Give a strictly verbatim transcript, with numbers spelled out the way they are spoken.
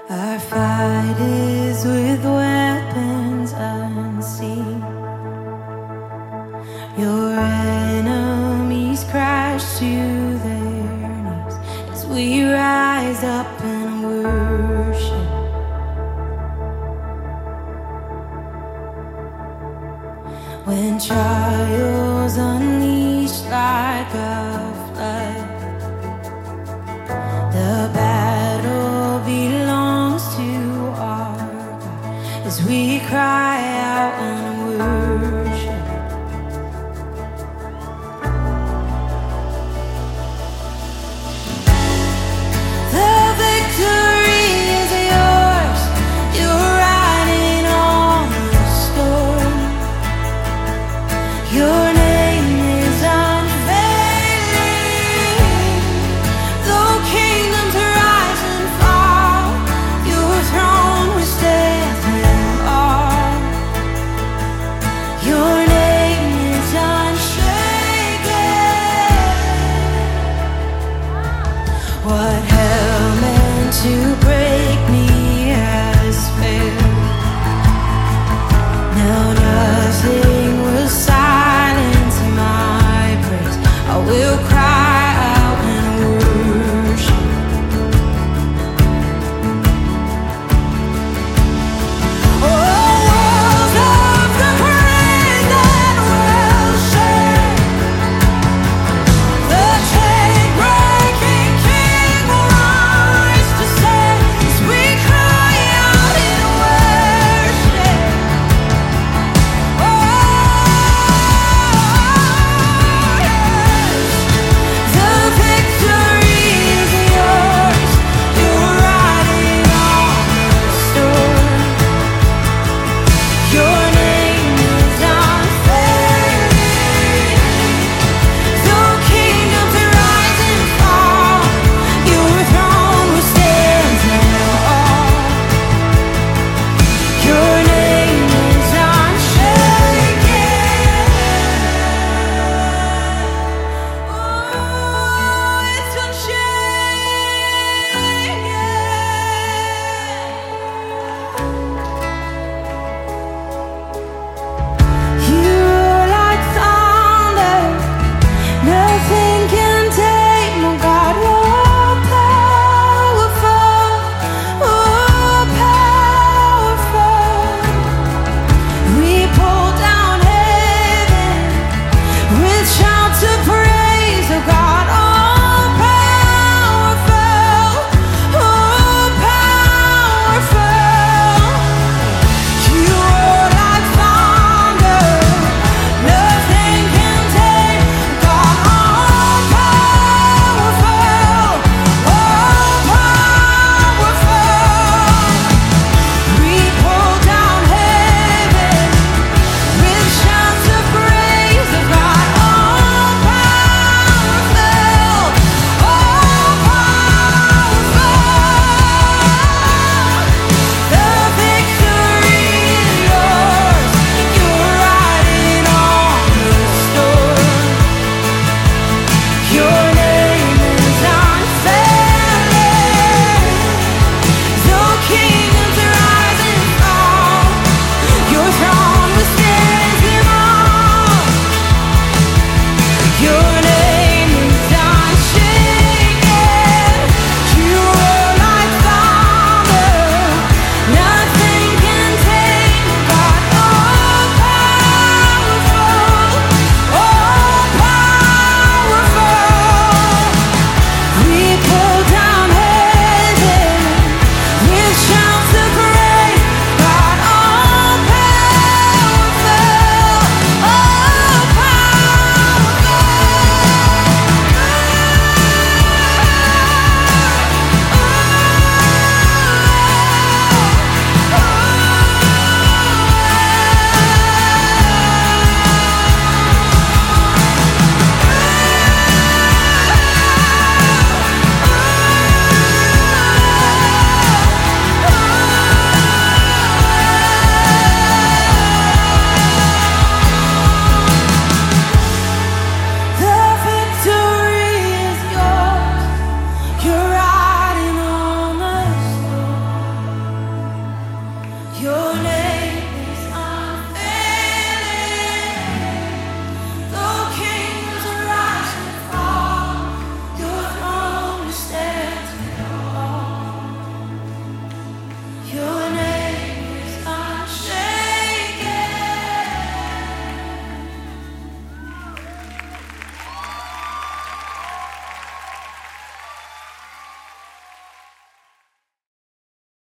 Our fight is with weapons unseen. Your enemies crash to their knees as we rise up and worship. When trials unleash like a flood, the battle belongs to our God as we cry out and worship. The victory is yours. You're riding on the storm. Your name is unfailing. Though kingdoms rise and fall, your throne will stand in awe. Your name is unshaken. What hell meant to break me has failed. Now nothing